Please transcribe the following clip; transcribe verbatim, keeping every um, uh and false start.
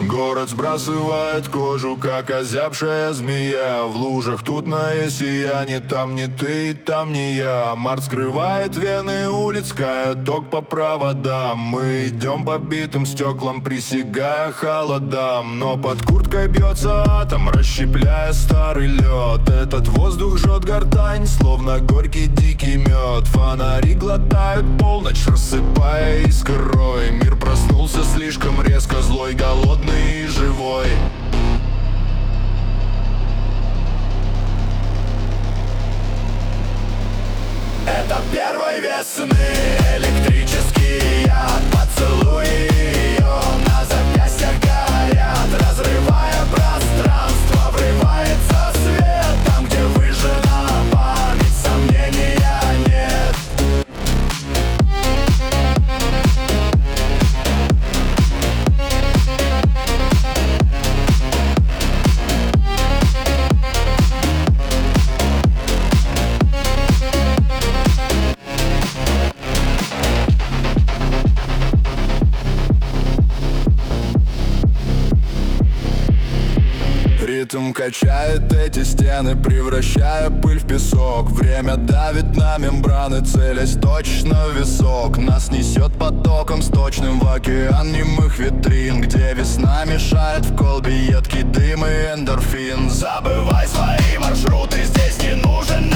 Город сбрасывает кожу, как озябшая змея. В лужах тутное сияние, там не ты, там не я. Март скрывает вены улиц, кает ток по проводам. Мы идем по битым стеклам, присягая холодам. Но под курткой бьется атом, расщепляя старый лед. Этот воздух жжет гортань, словно горький дикий мед. Фонари глотают полночь, рассыпая искрой. Мир проснулся слишком резко, злой, голодный и живой. Это первой весны электрический яд. Поцелуи ее на запястьях горят, разрывая пространство, врывается свет. Там, где выжжена память, сомнения нет. Ритм качает эти стены, превращая пыль в песок. Время давит на мембраны, целясь точно в висок. Нас несет потоком сточным в океан немых витрин, где весна мешает в колбе едкий дым и эндорфин. Забывай свои маршруты, здесь не нужен